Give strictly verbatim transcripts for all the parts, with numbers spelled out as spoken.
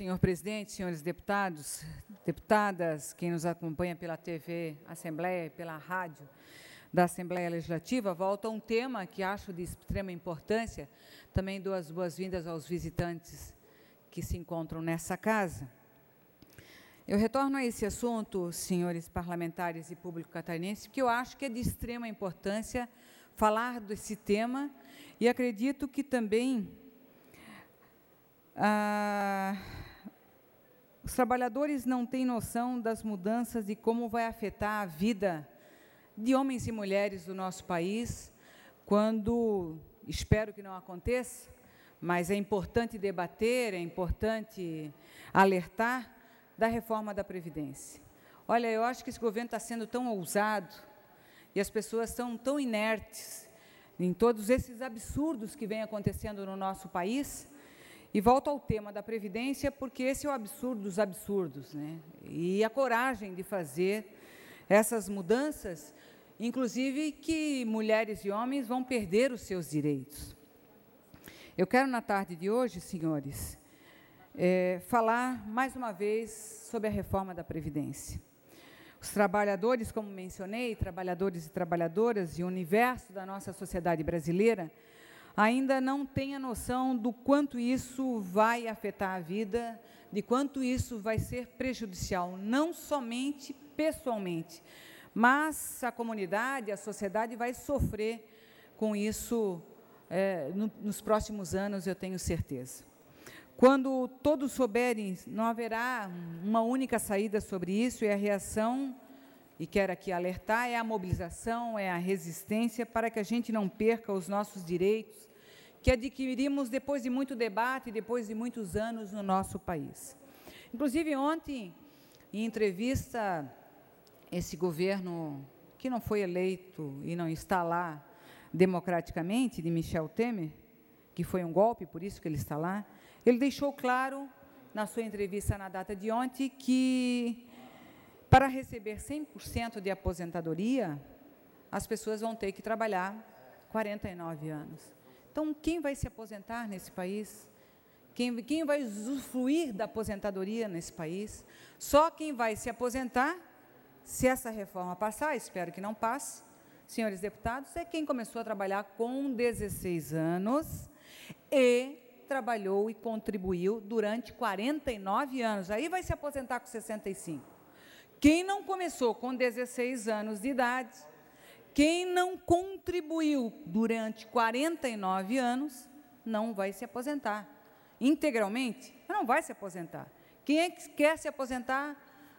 senhor presidente, senhores deputados, deputadas, quem nos acompanha pela T V Assembleia e pela rádio da Assembleia Legislativa. Volto a um tema que acho de extrema importância. Também dou as boas-vindas aos visitantes que se encontram nessa casa. Eu retorno a esse assunto, senhores parlamentares e público catarinense, que eu acho que é de extrema importância falar desse tema, e acredito que também ah, os trabalhadores não têm noção das mudanças e como vai afetar a vida de homens e mulheres do nosso país, quando, espero que não aconteça, mas é importante debater, é importante alertar da reforma da Previdência. Olha, eu acho que esse governo está sendo tão ousado e as pessoas estão tão inertes em todos esses absurdos que vêm acontecendo no nosso país. E volto ao tema da Previdência, porque esse é o absurdo dos absurdos, né? E a coragem de fazer essas mudanças, inclusive que mulheres e homens vão perder os seus direitos. Eu quero, na tarde de hoje, senhores, é, falar mais uma vez sobre a reforma da Previdência. Os trabalhadores, como mencionei, trabalhadores e trabalhadoras e o universo da nossa sociedade brasileira, ainda não têm a noção do quanto isso vai afetar a vida, de quanto isso vai ser prejudicial, não somente pessoalmente, mas a comunidade, a sociedade vai sofrer com isso é, no, nos próximos anos, eu tenho certeza. Quando todos souberem, não haverá uma única saída sobre isso, e a reação, e quero aqui alertar, é a mobilização, é a resistência, para que a gente não perca os nossos direitos, que adquirimos depois de muito debate, depois de muitos anos no nosso país. Inclusive, ontem, em entrevista, esse governo, que não foi eleito e não está lá democraticamente, de Michel Temer, que foi um golpe, por isso que ele está lá, ele deixou claro, na sua entrevista na data de ontem, que para receber cem por cento de aposentadoria, as pessoas vão ter que trabalhar quarenta e nove anos. Então, quem vai se aposentar nesse país? Quem, quem vai usufruir da aposentadoria nesse país? Só quem vai se aposentar, se essa reforma passar, espero que não passe, senhores deputados, é quem começou a trabalhar com dezesseis anos e trabalhou e contribuiu durante quarenta e nove anos. Aí vai se aposentar com sessenta e cinco. Quem não começou com dezesseis anos de idade, quem não contribuiu durante quarenta e nove anos, não vai se aposentar. Integralmente, não vai se aposentar. Quem é que quer se aposentar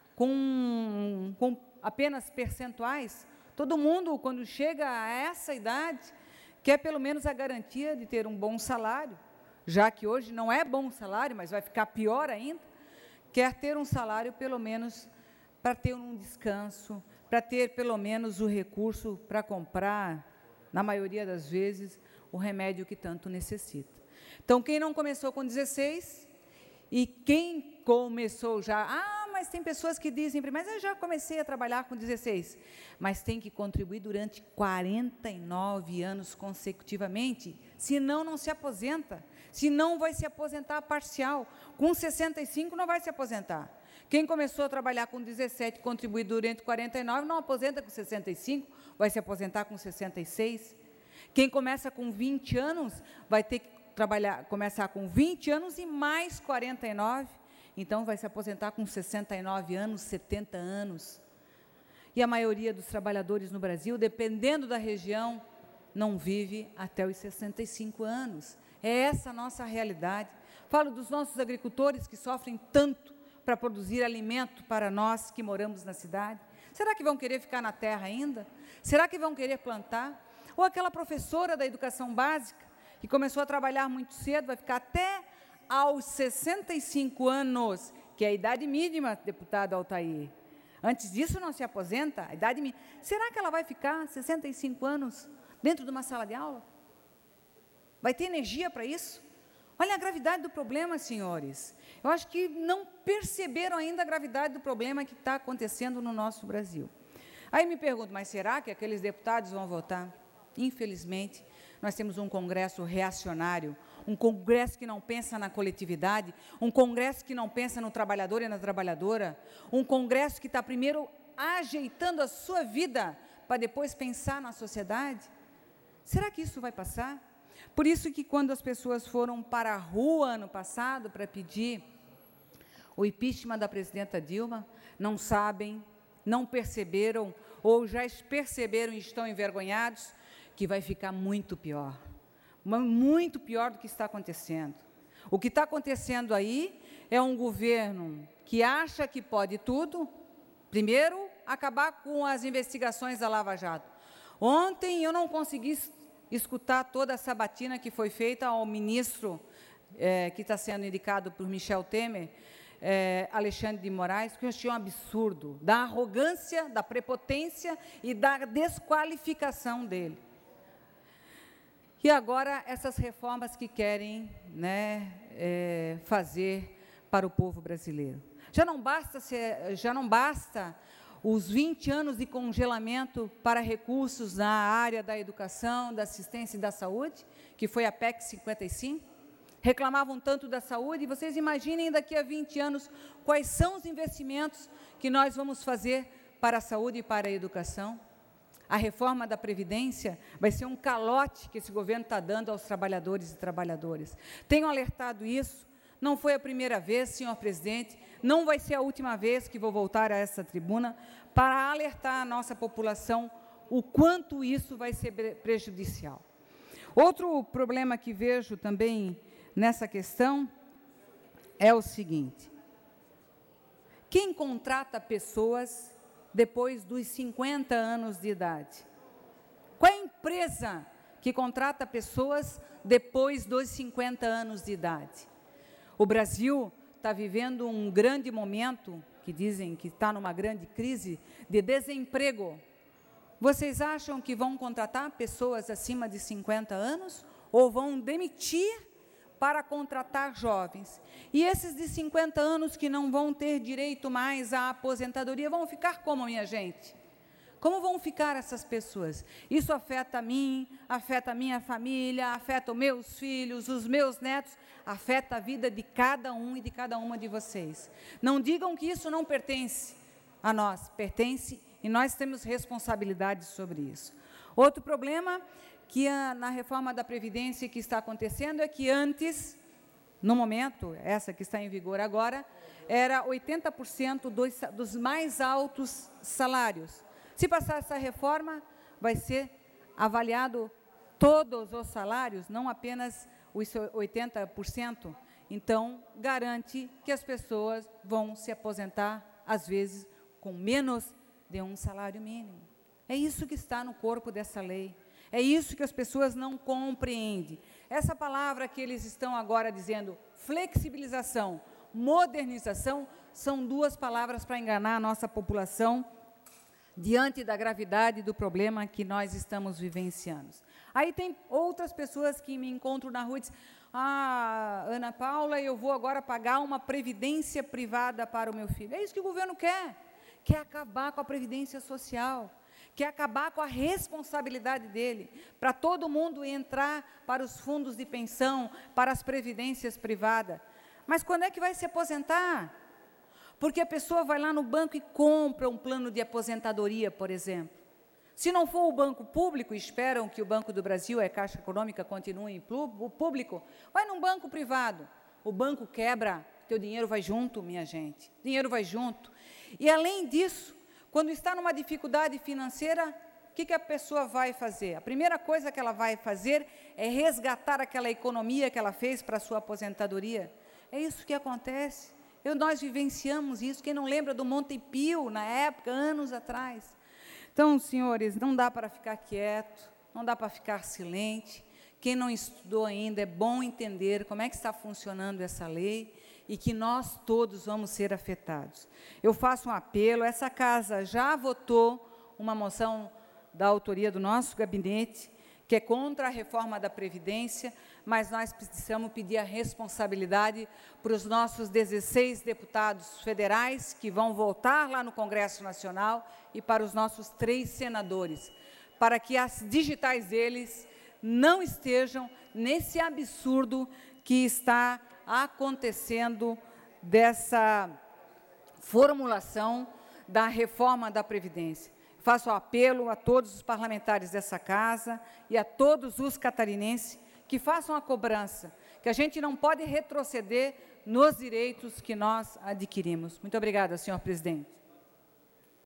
com, com apenas percentuais? Todo mundo, quando chega a essa idade, quer pelo menos a garantia de ter um bom salário, já que hoje não é bom salário, mas vai ficar pior ainda, quer ter um salário pelo menos para ter um descanso, para ter pelo menos o recurso para comprar, na maioria das vezes, o remédio que tanto necessita. Então, quem não começou com dezesseis, e quem começou já, ah, mas tem pessoas que dizem, mas eu já comecei a trabalhar com dezesseis, mas tem que contribuir durante quarenta e nove anos consecutivamente, senão não se aposenta, senão vai se aposentar parcial, com sessenta e cinco não vai se aposentar. Quem começou a trabalhar com dezessete, contribuir durante quarenta e nove, não aposenta com sessenta e cinco, vai se aposentar com sessenta e seis. Quem começa com vinte anos, vai ter que trabalhar, começar com vinte anos e mais quarenta e nove, então vai se aposentar com sessenta e nove anos, setenta anos. E a maioria dos trabalhadores no Brasil, dependendo da região, não vive até os sessenta e cinco anos. É essa a nossa realidade. Falo dos nossos agricultores que sofrem tanto para produzir alimento para nós que moramos na cidade. Será que vão querer ficar na terra ainda? Será que vão querer plantar? Ou aquela professora da educação básica, que começou a trabalhar muito cedo, vai ficar até aos sessenta e cinco anos, que é a idade mínima, deputado Altair. Antes disso, não se aposenta, a idade mínima. Será que ela vai ficar sessenta e cinco anos dentro de uma sala de aula? Vai ter energia para isso? Olha a gravidade do problema, senhores. Eu acho que não perceberam ainda a gravidade do problema que está acontecendo no nosso Brasil. Aí me pergunto, mas será que aqueles deputados vão votar? Infelizmente, nós temos um Congresso reacionário, um Congresso que não pensa na coletividade, um Congresso que não pensa no trabalhador e na trabalhadora, um Congresso que está primeiro ajeitando a sua vida para depois pensar na sociedade? Será que isso vai passar? Por isso que quando as pessoas foram para a rua ano passado para pedir o impeachment da presidenta Dilma, não sabem, não perceberam, ou já perceberam e estão envergonhados, que vai ficar muito pior, muito pior do que está acontecendo. O que está acontecendo aí é um governo que acha que pode tudo, primeiro, acabar com as investigações da Lava Jato. Ontem eu não consegui escutar toda a sabatina que foi feita ao ministro, eh, que está sendo indicado por Michel Temer, eh, Alexandre de Moraes, que eu achei um absurdo, da arrogância, da prepotência e da desqualificação dele. E agora, essas reformas que querem, né, eh, fazer para o povo brasileiro. Já não basta, ser, já não basta os vinte anos de congelamento para recursos na área da educação, da assistência e da saúde, que foi a P E C cinquenta e cinco, reclamavam tanto da saúde, e vocês imaginem daqui a vinte anos quais são os investimentos que nós vamos fazer para a saúde e para a educação. A reforma da Previdência vai ser um calote que esse governo está dando aos trabalhadores e trabalhadoras. Tenho alertado isso, não foi a primeira vez, senhor presidente, não vai ser a última vez que vou voltar a essa tribuna para alertar a nossa população o quanto isso vai ser prejudicial. Outro problema que vejo também nessa questão é o seguinte: quem contrata pessoas depois dos cinquenta anos de idade? Qual é a empresa que contrata pessoas depois dos cinquenta anos de idade? O Brasil está vivendo um grande momento, que dizem que está numa grande crise de desemprego. Vocês acham que vão contratar pessoas acima de cinquenta anos ou vão demitir para contratar jovens? E esses de cinquenta anos que não vão ter direito mais à aposentadoria, vão ficar como, minha gente? Como vão ficar essas pessoas? Isso afeta a mim, afeta a minha família, afeta os meus filhos, os meus netos, afeta a vida de cada um e de cada uma de vocês. Não digam que isso não pertence a nós, pertence, e nós temos responsabilidade sobre isso. Outro problema que a, na reforma da Previdência que está acontecendo é que antes, no momento, essa que está em vigor agora, era oitenta por cento dos, dos mais altos salários. Se passar essa reforma, vai ser avaliado todos os salários, não apenas os oitenta por cento. Então, garante que as pessoas vão se aposentar, às vezes, com menos de um salário mínimo. É isso que está no corpo dessa lei. É isso que as pessoas não compreendem. Essa palavra que eles estão agora dizendo, flexibilização, modernização, são duas palavras para enganar a nossa população diante da gravidade do problema que nós estamos vivenciando. Aí tem outras pessoas que me encontram na rua e dizem: ah, Ana Paula, eu vou agora pagar uma previdência privada para o meu filho. É isso que o governo quer. Quer acabar com a previdência social, quer acabar com a responsabilidade dele, para todo mundo entrar para os fundos de pensão, para as previdências privadas. Mas quando é que vai se aposentar? Porque a pessoa vai lá no banco e compra um plano de aposentadoria, por exemplo. Se não for o banco público, esperam que o Banco do Brasil, a Caixa Econômica, continue em público, vai num banco privado. O banco quebra, teu dinheiro vai junto, minha gente. Dinheiro vai junto. E, além disso, quando está numa dificuldade financeira, o que, que a pessoa vai fazer? A primeira coisa que ela vai fazer é resgatar aquela economia que ela fez para a sua aposentadoria. É isso que acontece. Eu, nós vivenciamos isso. Quem não lembra do Monte Pio, na época, anos atrás? Então, senhores, não dá para ficar quieto, não dá para ficar silente. Quem não estudou ainda, é bom entender como é que está funcionando essa lei e que nós todos vamos ser afetados. Eu faço um apelo, essa casa já votou uma moção da autoria do nosso gabinete, que é contra a reforma da Previdência, mas nós precisamos pedir a responsabilidade para os nossos dezesseis deputados federais, que vão votar lá no Congresso Nacional, e para os nossos três senadores, para que as digitais deles não estejam nesse absurdo que está acontecendo dessa formulação da reforma da Previdência. Faço um apelo a todos os parlamentares dessa casa e a todos os catarinenses que façam a cobrança, que a gente não pode retroceder nos direitos que nós adquirimos. Muito obrigada, senhor presidente.